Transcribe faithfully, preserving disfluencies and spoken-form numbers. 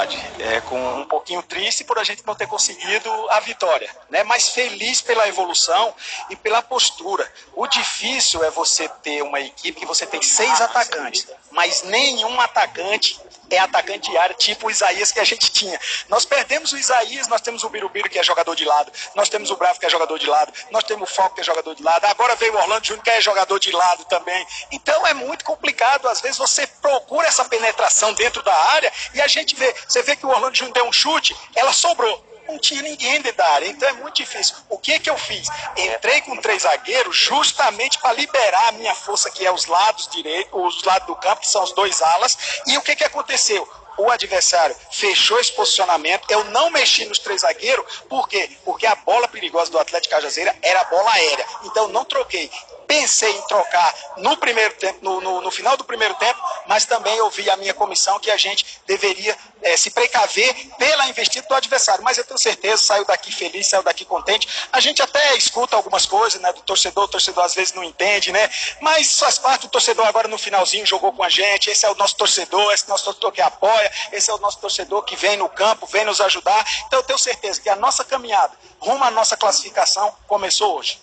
verdade. É, com um pouquinho triste por a gente não ter conseguido a vitória, né? Mas feliz pela evolução e pela postura. O difícil é você ter uma equipe que você tem seis atacantes, mas nenhum atacante é atacante de área, tipo o Isaías que a gente tinha. Nós perdemos o Isaías, nós temos o Birubiru, que é jogador de lado, nós temos o Bravo, que é jogador de lado, nós temos o Falco, que é jogador de lado, agora veio o Orlando Júnior, que é jogador de lado também. Então é muito complicado, às vezes você procura essa penetração dentro da área e a gente vê, você vê que o Orlando Júnior deu um chute, ela sobrou. Não tinha ninguém dentro da área, então é muito difícil. O que que eu fiz? Entrei com três zagueiros justamente para liberar a minha força, que é os lados direitos, os lados do campo, que são os dois alas. E o que que aconteceu? O adversário fechou esse posicionamento, eu não mexi nos três zagueiros, por quê? Porque a bola perigosa do Atlético Cajazeira era a bola aérea, então não troquei. Pensei em trocar no primeiro tempo, no, no, no final do primeiro tempo, mas também ouvi a minha comissão que a gente deveria é, se precaver pela investida do adversário. Mas eu tenho certeza, saiu daqui feliz, saiu daqui contente. A gente até escuta algumas coisas, né, do torcedor, o torcedor às vezes não entende, né? Mas faz parte do torcedor agora no finalzinho, jogou com a gente. Esse é o nosso torcedor, esse é o nosso torcedor que apoia, esse é o nosso torcedor que vem no campo, vem nos ajudar. Então eu tenho certeza que a nossa caminhada rumo à nossa classificação começou hoje.